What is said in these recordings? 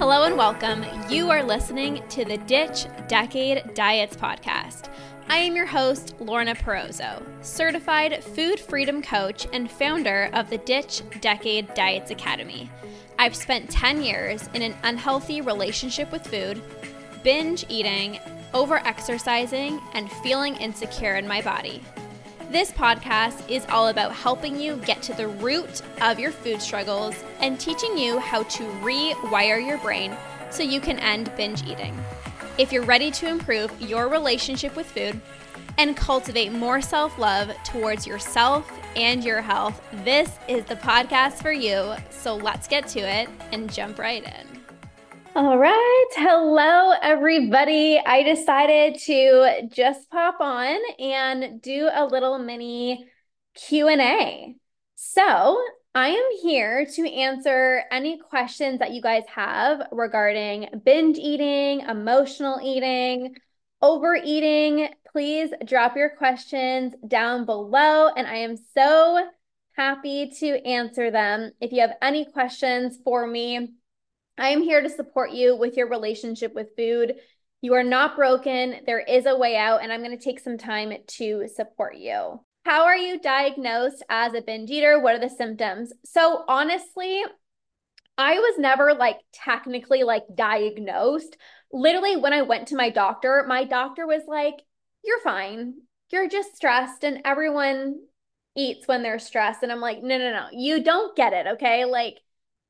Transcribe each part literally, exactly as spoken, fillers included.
Hello and welcome. You are listening to the Ditch Decade Diets podcast. I am your host, Lorna Perozzo, certified food freedom coach and founder of the Ditch Decade Diets Academy. I've spent ten years in an unhealthy relationship with food, binge eating, over-exercising, and feeling insecure in my body. This podcast is all about helping you get to the root of your food struggles and teaching you how to rewire your brain so you can end binge eating. If you're ready to improve your relationship with food and cultivate more self-love towards yourself and your health, this is the podcast for you. So let's get to it and jump right in. All right. Hello, everybody. I decided to just pop on and do a little mini Q and A. So I am here to answer any questions that you guys have regarding binge eating, emotional eating, overeating. Please drop your questions down below, and I am so happy to answer them. If you have any questions for me, I am here to support you with your relationship with food. You are not broken. There is a way out, and I'm going to take some time to support you. How are you diagnosed as a binge eater? What are the symptoms? So honestly, I was never like technically like diagnosed. Literally, when I went to my doctor, my doctor was like, "You're fine. You're just stressed, and everyone eats when they're stressed." And I'm like, no, no, no, you don't get it, okay? Like,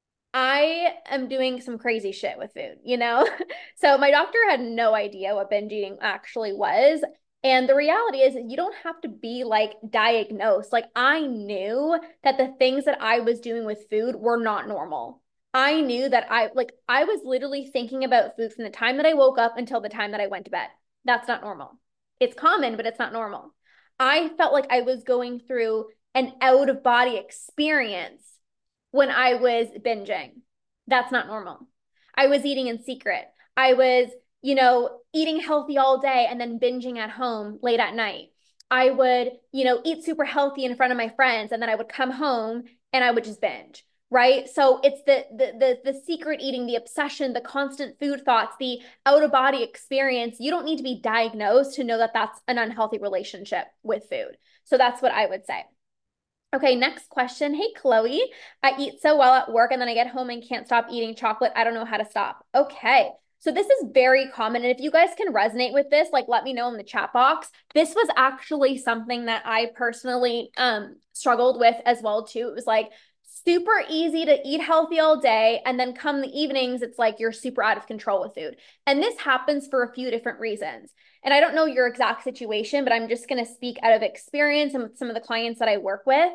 I am doing some crazy shit with food, you know? So my doctor had no idea what binge eating actually was. And the reality is you don't have to be like diagnosed. Like, I knew that the things that I was doing with food were not normal. I knew that I like, I was literally thinking about food from the time that I woke up until the time that I went to bed. That's not normal. It's common, but it's not normal. I felt like I was going through an out of body experience when I was binging. That's not normal. I was eating in secret. I was, you know, eating healthy all day and then binging at home late at night. I would, you know, eat super healthy in front of my friends, and then I would come home and I would just binge, right? So it's the the the, the secret eating, the obsession, the constant food thoughts, the out of body experience. You don't need to be diagnosed to know that that's an unhealthy relationship with food. So that's what I would say. Okay, next question. Hey, Chloe, I eat so well at work and then I get home and can't stop eating chocolate. I don't know how to stop. Okay, so this is very common. And if you guys can resonate with this, like, let me know in the chat box. This was actually something that I personally um, struggled with as well, too. It was like super easy to eat healthy all day. And then come the evenings, it's like you're super out of control with food. And this happens for a few different reasons. And I don't know your exact situation, but I'm just going to speak out of experience and with some of the clients that I work with.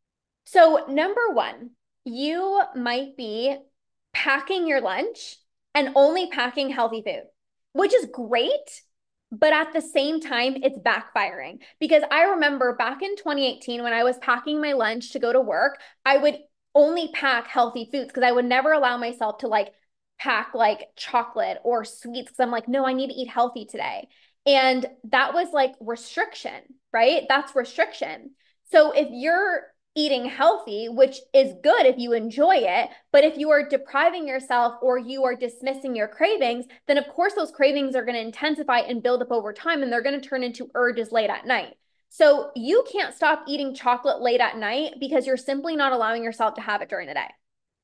So number one, you might be packing your lunch and only packing healthy food, which is great. But at the same time, it's backfiring. Because I remember back in twenty eighteen, when I was packing my lunch to go to work, I would only pack healthy foods because I would never allow myself to like pack like chocolate or sweets because I'm like, no, I need to eat healthy today. And that was like restriction, right? That's restriction. So if you're eating healthy, which is good if you enjoy it, but if you are depriving yourself or you are dismissing your cravings, then of course those cravings are going to intensify and build up over time, and they're going to turn into urges late at night. So you can't stop eating chocolate late at night because you're simply not allowing yourself to have it during the day.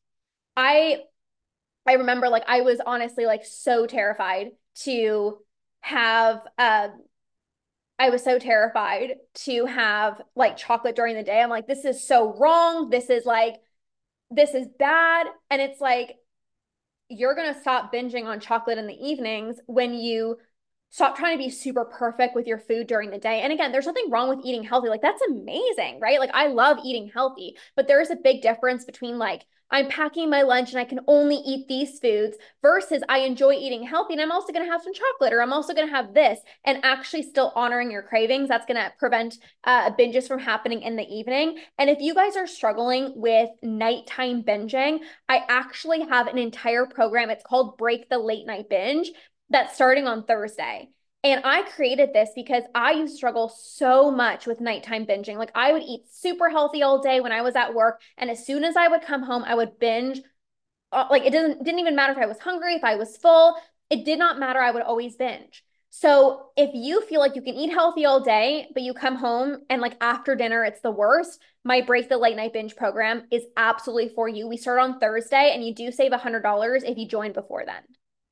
I I remember like I was honestly like so terrified to have uh I was so terrified to have like chocolate during the day. I'm like, this is so wrong. This is like, this is bad. And it's like, you're going to stop binging on chocolate in the evenings when you stop trying to be super perfect with your food during the day. And again, there's nothing wrong with eating healthy. Like, that's amazing, right? Like, I love eating healthy, but there's a big difference between like, I'm packing my lunch and I can only eat these foods versus I enjoy eating healthy and I'm also going to have some chocolate, or I'm also going to have this, and actually still honoring your cravings. That's going to prevent uh, binges from happening in the evening. And if you guys are struggling with nighttime binging, I actually have an entire program. It's called Break the Late Night Binge, that's starting on Thursday. And I created this because I used to struggle so much with nighttime binging. Like, I would eat super healthy all day when I was at work, and as soon as I would come home, I would binge uh, like it doesn't didn't even matter if I was hungry, if I was full, it did not matter. I would always binge. So if you feel like you can eat healthy all day, but you come home and like after dinner, it's the worst, my Break the Late Night Binge program is absolutely for you. We start on Thursday and you do save one hundred dollars if you join before then.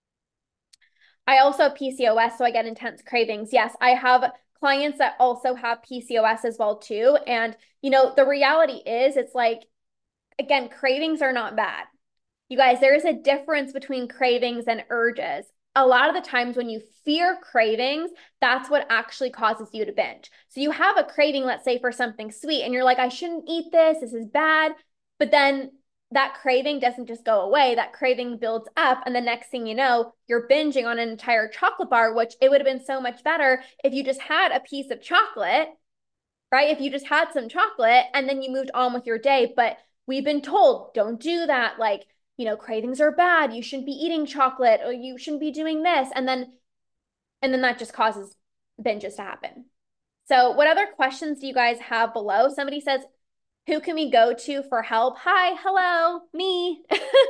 I also have P C O S, so I get intense cravings. Yes, I have clients that also have P C O S as well too. And, you know, the reality is it's like, again, cravings are not bad. You guys, there is a difference between cravings and urges. A lot of the times when you fear cravings, that's what actually causes you to binge. So you have a craving, let's say, for something sweet, and you're like, I shouldn't eat this. This is bad. But then that craving doesn't just go away. That craving builds up. And the next thing you know, you're binging on an entire chocolate bar, which it would have been so much better if you just had a piece of chocolate, right? If you just had some chocolate and then you moved on with your day. But we've been told, don't do that. Like, you know, cravings are bad. You shouldn't be eating chocolate or you shouldn't be doing this. And then, and then that just causes binges to happen. So what other questions do you guys have below? Somebody says, who can we go to for help? Hi, hello, me.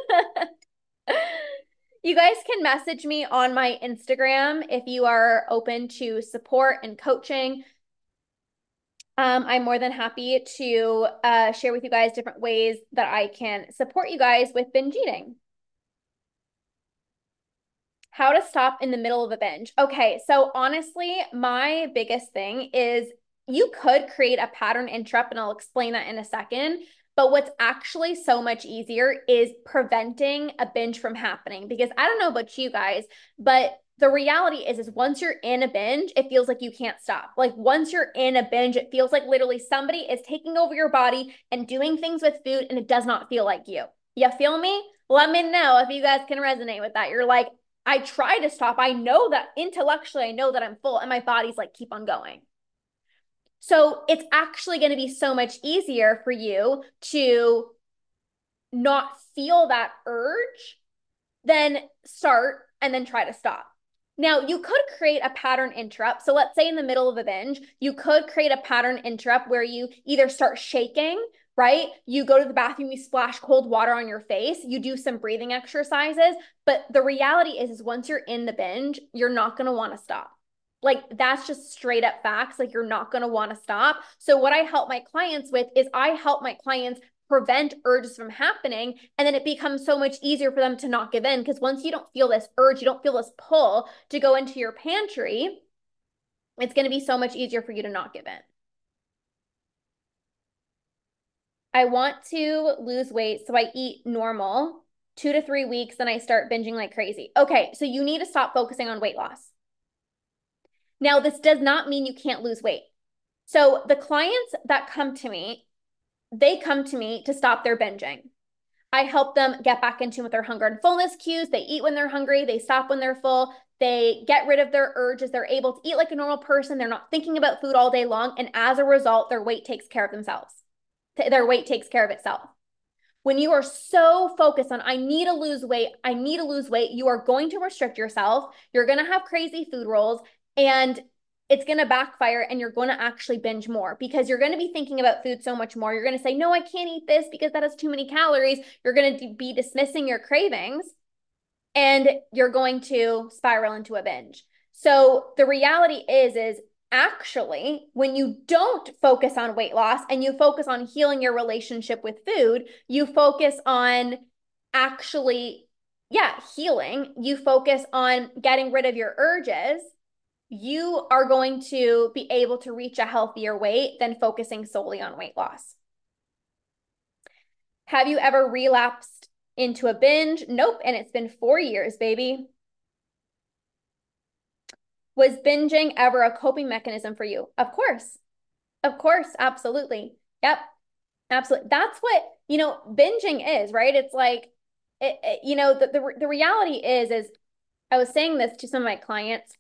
You guys can message me on my Instagram if you are open to support and coaching. Um, I'm more than happy to uh, share with you guys different ways that I can support you guys with binge eating. How to stop in the middle of a binge. Okay, so honestly, my biggest thing is you could create a pattern interrupt, and I'll explain that in a second. But what's actually so much easier is preventing a binge from happening. Because I don't know about you guys, but the reality is, is once you're in a binge, it feels like you can't stop. Like once you're in a binge, it feels like literally somebody is taking over your body and doing things with food, and it does not feel like you. You feel me? Let me know if you guys can resonate with that. You're like, I try to stop. I know that intellectually, I know that I'm full, and my body's like, keep on going. So it's actually going to be so much easier for you to not feel that urge than start and then try to stop. Now, you could create a pattern interrupt. So let's say in the middle of a binge, you could create a pattern interrupt where you either start shaking, right? You go to the bathroom, you splash cold water on your face, you do some breathing exercises. But the reality is, is once you're in the binge, you're not going to want to stop. Like that's just straight up facts. Like you're not going to want to stop. So what I help my clients with is I help my clients prevent urges from happening. And then it becomes so much easier for them to not give in. Because once you don't feel this urge, you don't feel this pull to go into your pantry, it's going to be so much easier for you to not give in. I want to lose weight, so I eat normal two to three weeks, then I start binging like crazy. Okay, so you need to stop focusing on weight loss. Now, this does not mean you can't lose weight. So the clients that come to me, they come to me to stop their binging. I help them get back in tune with their hunger and fullness cues. They eat when they're hungry. They stop when they're full. They get rid of their urges. They're able to eat like a normal person. They're not thinking about food all day long. And as a result, their weight takes care of themselves. Their weight takes care of itself. When you are so focused on, I need to lose weight, I need to lose weight, you are going to restrict yourself. You're going to have crazy food rules, and it's going to backfire, and you're going to actually binge more because you're going to be thinking about food so much more. You're going to say, no, I can't eat this because that has too many calories. You're going to be dismissing your cravings, and you're going to spiral into a binge. So the reality is, is actually, when you don't focus on weight loss and you focus on healing your relationship with food, you focus on actually, yeah, healing, you focus on getting rid of your urges, you are going to be able to reach a healthier weight than focusing solely on weight loss. Have you ever relapsed into a binge? Nope. And it's been four years, baby. Was binging ever a coping mechanism for you? Of course. Of course. Absolutely. Yep. Absolutely. That's what, you know, binging is, right? It's like, it, it, you know, the, the, the reality is, is I was saying this to some of my clients.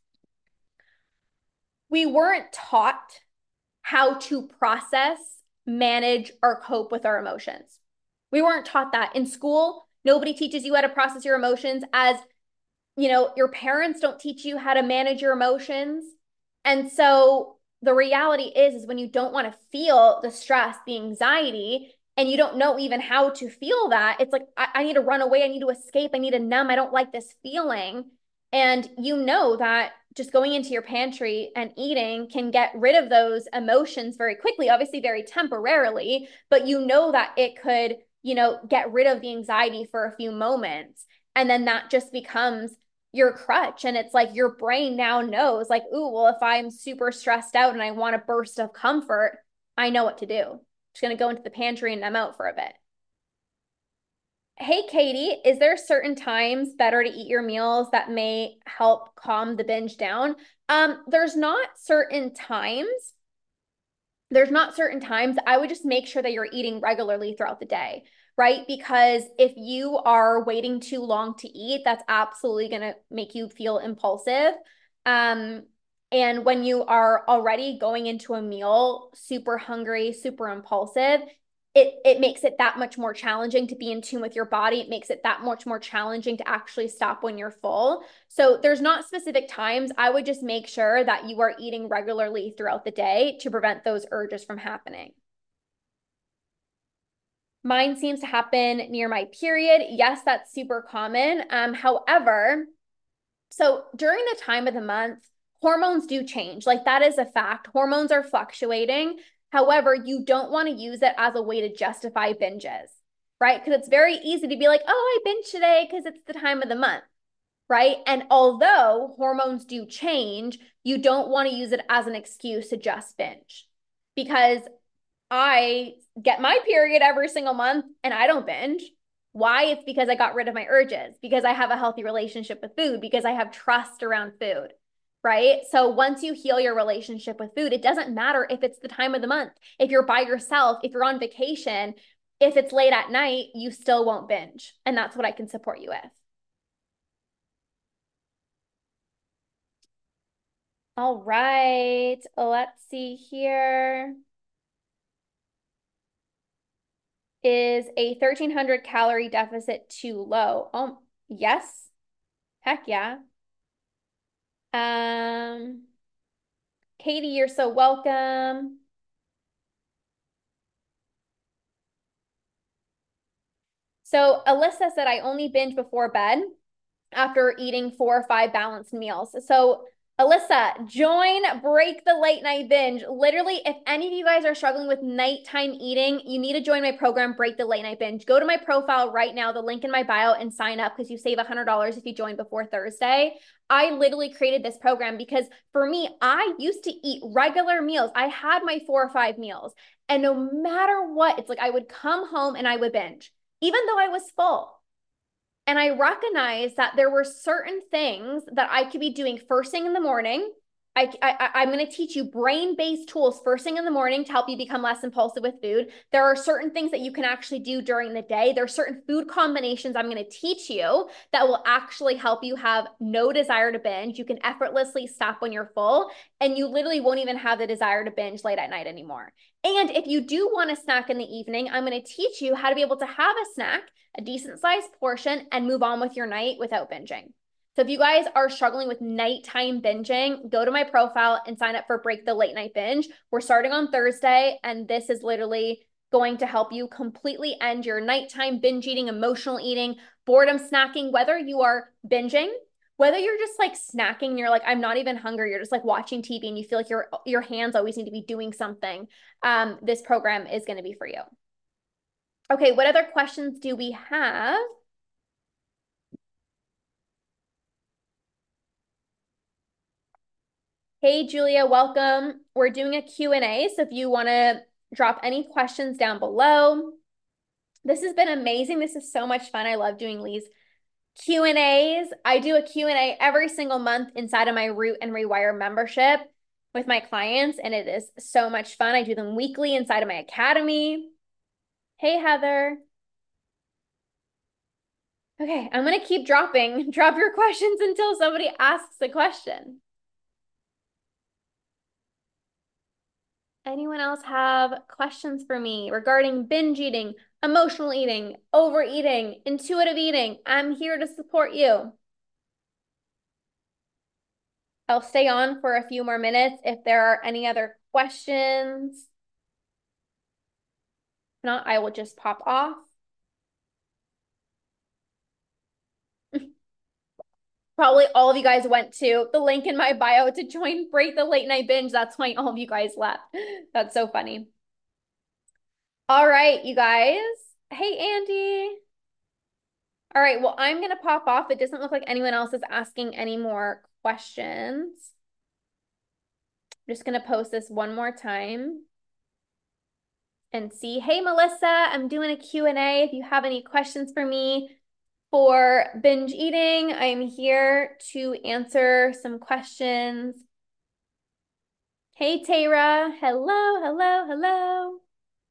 We weren't taught how to process, manage, or cope with our emotions. We weren't taught that in school. Nobody teaches you how to process your emotions. As you know, your parents don't teach you how to manage your emotions. And so the reality is, is when you don't want to feel the stress, the anxiety, and you don't know even how to feel that, it's like, I, I need to run away. I need to escape. I need to numb. I don't like this feeling. And you know that just going into your pantry and eating can get rid of those emotions very quickly, obviously very temporarily, but you know that it could, you know, get rid of the anxiety for a few moments. And then that just becomes your crutch. And it's like your brain now knows, like, ooh, well, if I'm super stressed out and I want a burst of comfort, I know what to do. I'm just going to go into the pantry and I'm out for a bit. Hey, Katie, is there certain times better to eat your meals that may help calm the binge down? Um, there's not certain times. There's not certain times. I would just make sure that you're eating regularly throughout the day, right? Because if you are waiting too long to eat, that's absolutely going to make you feel impulsive. Um, and when you are already going into a meal super hungry, super impulsive, it it makes it that much more challenging to be in tune with your body. It makes it that much more challenging to actually stop when you're full. So there's not specific times. I would just make sure that you are eating regularly throughout the day to prevent those urges from happening. Mine seems to happen near my period. Yes, that's super common. Um, however, so during the time of the month, hormones do change. Like that is a fact. Hormones are fluctuating. However, you don't want to use it as a way to justify binges, right? Because it's very easy to be like, oh, I binge today because it's the time of the month, right? And although hormones do change, you don't want to use it as an excuse to just binge because I get my period every single month and I don't binge. Why? It's because I got rid of my urges, because I have a healthy relationship with food, because I have trust around food, right? So once you heal your relationship with food, it doesn't matter if it's the time of the month, if you're by yourself, if you're on vacation, if it's late at night, you still won't binge. And that's what I can support you with. All right, let's see here. Is a thirteen hundred calorie deficit too low? Oh, yes. Heck yeah. Um, Katie, you're so welcome. So Alyssa said I only binge before bed after eating four or five balanced meals. So Alyssa, join Break the Late Night Binge. Literally, if any of you guys are struggling with nighttime eating, you need to join my program, Break the Late Night Binge. Go to my profile right now, the link in my bio, and sign up because you save one hundred dollars if you join before Thursday. I literally created this program because for me, I used to eat regular meals. I had my four or five meals. And no matter what, it's like I would come home and I would binge, even though I was full. And I recognized that there were certain things that I could be doing first thing in the morning. I, I, I'm going to teach you brain-based tools first thing in the morning to help you become less impulsive with food. There are certain things that you can actually do during the day. There are certain food combinations I'm going to teach you that will actually help you have no desire to binge. You can effortlessly stop when you're full, and you literally won't even have the desire to binge late at night anymore. And if you do want a snack in the evening, I'm going to teach you how to be able to have a snack, a decent sized portion, and move on with your night without binging. So if you guys are struggling with nighttime binging, go to my profile and sign up for Break the Late Night Binge. We're starting on Thursday, and this is literally going to help you completely end your nighttime binge eating, emotional eating, boredom snacking, whether you are binging, whether you're just like snacking and you're like, I'm not even hungry, you're just like watching T V and you feel like your your hands always need to be doing something. Um, this program is going to be for you. Okay, what other questions do we have? Hey, Julia, welcome. We're doing a Q and A, so if you want to drop any questions down below. This has been amazing. This is so much fun. I love doing these Q and A's. I do a Q and A every single month inside of my Root and Rewire membership with my clients, and it is so much fun. I do them weekly inside of my academy. Hey, Heather. Okay, I'm going to keep dropping. Drop your questions until somebody asks a question. Anyone else have questions for me regarding binge eating, emotional eating, overeating, intuitive eating? I'm here to support you. I'll stay on for a few more minutes if there are any other questions. not, I will just pop off. Probably all of you guys went to the link in my bio to join Break the Late Night Binge. That's why all of you guys left. That's so funny. All right, you guys. Hey, Andy. All right, well, I'm going to pop off. It doesn't look like anyone else is asking any more questions. I'm just going to post this one more time and see. Hey, Melissa, I'm doing a Q and A. If you have any questions for me for binge eating, I'm here to answer some questions. Hey, Tara. Hello, hello, hello.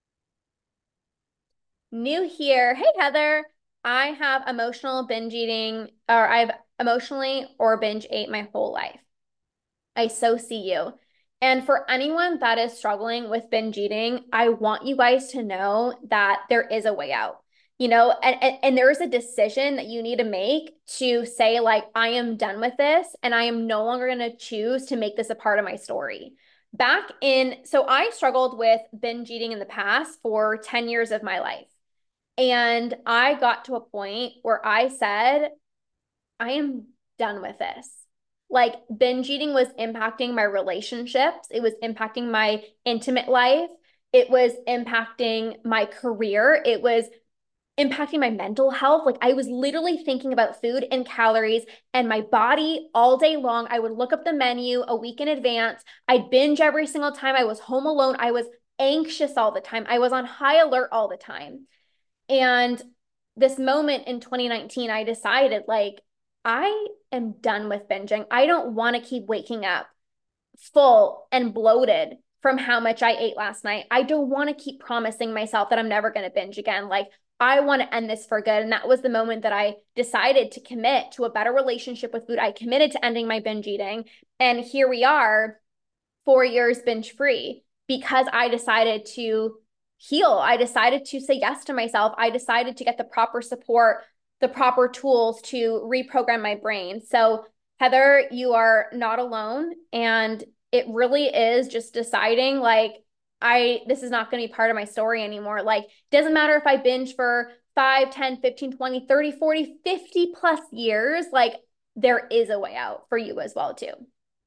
New here. Hey, Heather. I have emotional binge eating, or I've emotionally or binge ate my whole life. I so see you. And for anyone that is struggling with binge eating, I want you guys to know that there is a way out. You know, and, and, and there is a decision that you need to make to say, like, I am done with this and I am no longer going to choose to make this a part of my story. Back in, so I struggled with binge eating in the past for ten years of my life. And I got to a point where I said, I am done with this. Like, binge eating was impacting my relationships. It was impacting my intimate life. It was impacting my career. It was impacting my mental health. Like, I was literally thinking about food and calories and my body all day long. I would look up the menu a week in advance. I'd binge every single time I was home alone. I was anxious all the time. I was on high alert all the time. And this moment in twenty nineteen, I decided, like, I am done with binging. I don't want to keep waking up full and bloated from how much I ate last night. I don't want to keep promising myself that I'm never going to binge again. Like, I want to end this for good. And that was the moment that I decided to commit to a better relationship with food. I committed to ending my binge eating. And here we are, four years binge free, because I decided to heal. I decided to say yes to myself. I decided to get the proper support, the proper tools to reprogram my brain. So, Heather, you are not alone. And it really is just deciding, like, I, this is not going to be part of my story anymore. Like, it doesn't matter if I binge for five, ten, fifteen, twenty, thirty, forty, fifty plus years, like, there is a way out for you as well, too.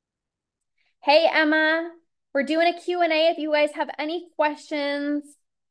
Hey, Emma, we're doing a Q and A if you guys have any questions.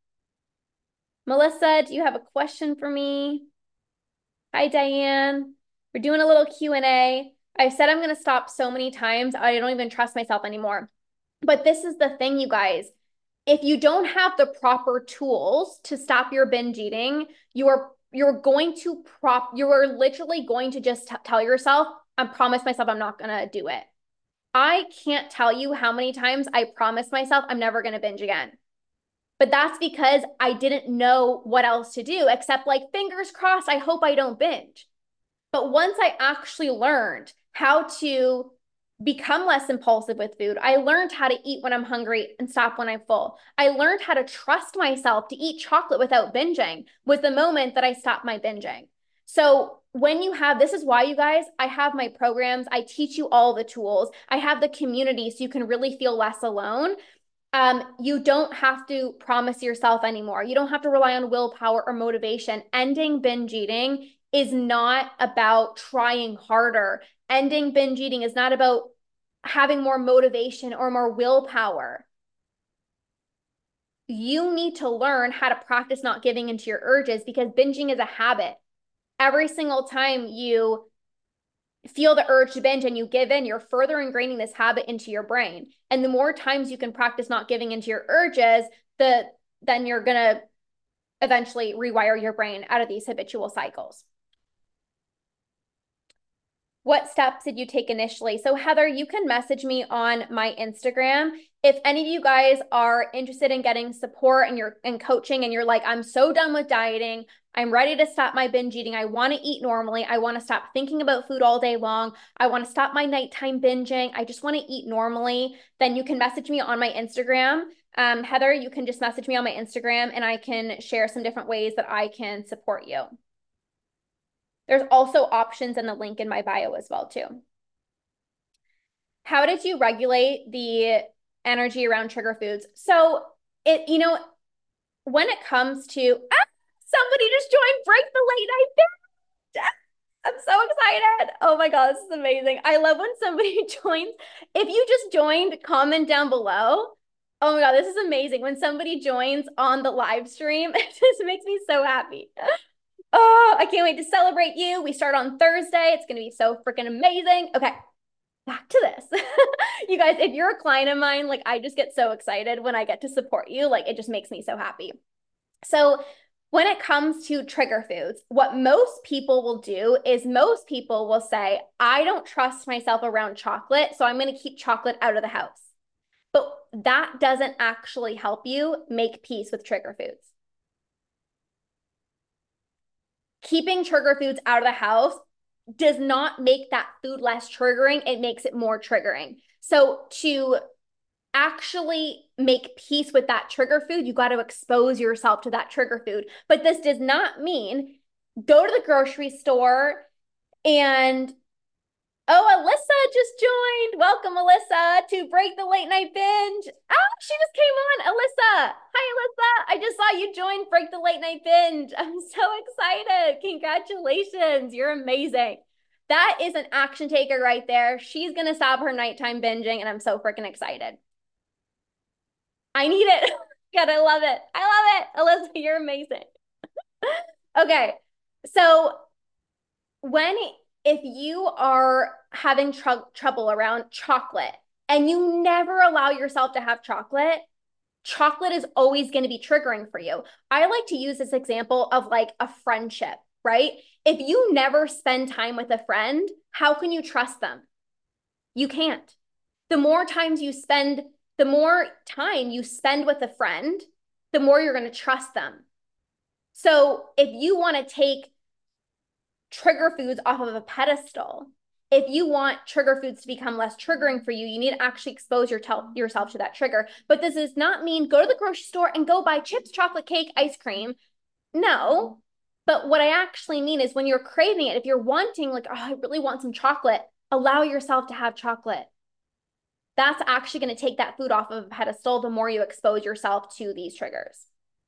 Melissa, do you have a question for me? Hi, Diane. We're doing a little Q and A. I've said I'm going to stop so many times, I don't even trust myself anymore. But this is the thing, you guys. If you don't have the proper tools to stop your binge eating, you are you're going to prop you are literally going to just tell yourself, I promise myself I'm not going to do it. I can't tell you how many times I promised myself I'm never going to binge again. But that's because I didn't know what else to do except, like, fingers crossed, I hope I don't binge. But once I actually learned how to become less impulsive with food, I learned how to eat when I'm hungry and stop when I'm full. I learned how to trust myself to eat chocolate without binging was the moment that I stopped my binging. So when you have, this is why, you guys, I have my programs. I teach you all the tools. I have the community so you can really feel less alone. Um, you don't have to promise yourself anymore. You don't have to rely on willpower or motivation. Ending binge eating is not about trying harder. Ending binge eating is not about having more motivation or more willpower. You need to learn how to practice not giving into your urges, because binging is a habit. Every single time you feel the urge to binge and you give in, you're further ingraining this habit into your brain. And the more times you can practice not giving into your urges, the then you're going to eventually rewire your brain out of these habitual cycles. What steps did you take initially? So, Heather, you can message me on my Instagram. If any of you guys are interested in getting support and you're in coaching and you're like, I'm so done with dieting, I'm ready to stop my binge eating, I want to eat normally, I want to stop thinking about food all day long, I want to stop my nighttime binging, I just want to eat normally, then you can message me on my Instagram. Um, Heather, you can just message me on my Instagram and I can share some different ways that I can support you. There's also options in the link in my bio as well, too. How did you regulate the energy around trigger foods? So, it, you know, when it comes to, ah, somebody just joined Break the Late Night Binge. I'm so excited. Oh my God, this is amazing. I love when somebody joins. If you just joined, comment down below. Oh my God, this is amazing. When somebody joins on the live stream, it just makes me so happy. Oh, I can't wait to celebrate you. We start on Thursday. It's going to be so freaking amazing. Okay, back to this. You guys, if you're a client of mine, like I just get so excited when I get to support you. Like it just makes me so happy. So when it comes to trigger foods, what most people will do is most people will say, I don't trust myself around chocolate, so I'm going to keep chocolate out of the house. But that doesn't actually help you make peace with trigger foods. Keeping trigger foods out of the house does not make that food less triggering. It makes it more triggering. So to actually make peace with that trigger food, you got to expose yourself to that trigger food. But this does not mean go to the grocery store and, oh, Alyssa just joined. Welcome, Alyssa, to Break the Late Night Binge. Oh, she just came on. Alyssa. Hi, Alyssa. I just saw you join Break the Late Night Binge. I'm so excited. Congratulations. You're amazing. That is an action taker right there. She's going to stop her nighttime binging, and I'm so freaking excited. I need it. God, I love it. I love it. Alyssa, you're amazing. Okay. So when, if you are having tr trouble around chocolate and you never allow yourself to have chocolate, chocolate is always going to be triggering for you. I like to use this example of like a friendship, right? If you never spend time with a friend, how can you trust them? You can't. The more times you spend The more time you spend with a friend, the more you're going to trust them. So if you want to take trigger foods off of a pedestal, if you want trigger foods to become less triggering for you, you need to actually expose your yourself to that trigger. But this does not mean go to the grocery store and go buy chips, chocolate cake, ice cream. No. But what I actually mean is when you're craving it, if you're wanting like, oh, I really want some chocolate, allow yourself to have chocolate. That's actually going to take that food off of a pedestal the more you expose yourself to these triggers.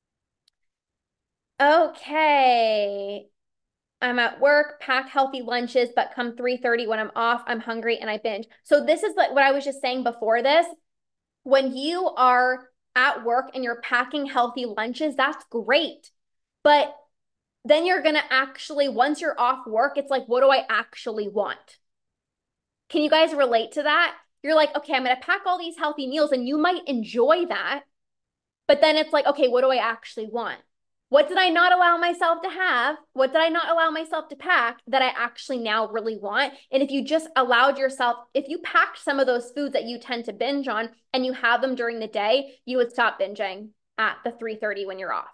Okay. I'm at work, pack healthy lunches, but come three thirty when I'm off, I'm hungry and I binge. So this is like what I was just saying before this. When you are at work and you're packing healthy lunches, that's great. But then you're going to actually, once you're off work, it's like, what do I actually want? Can you guys relate to that? You're like, okay, I'm going to pack all these healthy meals and you might enjoy that. But then it's like, okay, what do I actually want? What did I not allow myself to have? What did I not allow myself to pack that I actually now really want? And if you just allowed yourself, if you packed some of those foods that you tend to binge on and you have them during the day, you would stop binging at the three thirty when you're off.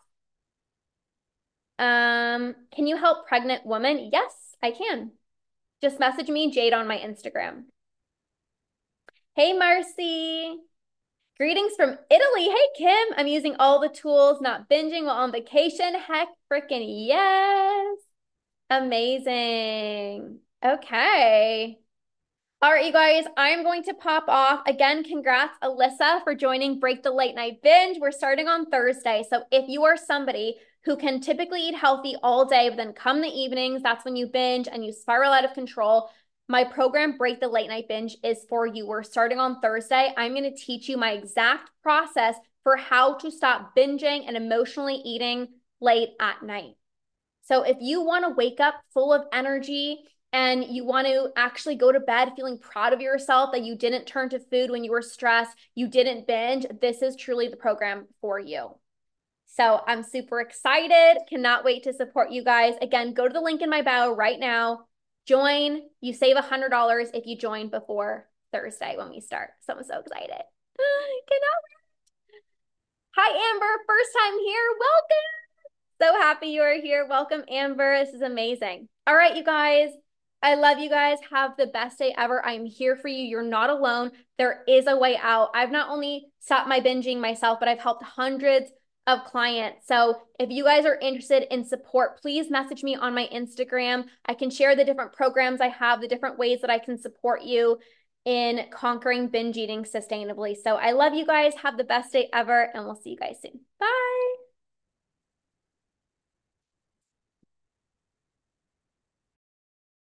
Um, can you help pregnant women? Yes, I can. Just message me, Jade, on my Instagram. Hey, Marcy. Greetings from Italy. Hey, Kim. I'm using all the tools, not binging while on vacation. Heck freaking yes. Amazing. Okay. All right, you guys, I'm going to pop off. Again, congrats, Alyssa, for joining Break the Late Night Binge. We're starting on Thursday. So if you are somebody who can typically eat healthy all day, but then come the evenings, that's when you binge and you spiral out of control, my program, Break the Late Night Binge, is for you. We're starting on Thursday. I'm going to teach you my exact process for how to stop binging and emotionally eating late at night. So if you want to wake up full of energy and you want to actually go to bed feeling proud of yourself that you didn't turn to food when you were stressed, you didn't binge, this is truly the program for you. So I'm super excited. Cannot wait to support you guys. Again, go to the link in my bio right now. Join. You save one hundred dollars if you join before Thursday when we start. So I'm so excited. Cannot wait. Hi, Amber. First time here. Welcome. So happy you are here. Welcome, Amber. This is amazing. All right, you guys. I love you guys. Have the best day ever. I'm here for you. You're not alone. There is a way out. I've not only stopped my binging myself, but I've helped hundreds of clients. So if you guys are interested in support, please message me on my Instagram. I can share the different programs I have, the different ways that I can support you in conquering binge eating sustainably. So I love you guys. Have the best day ever, and we'll see you guys soon. Bye.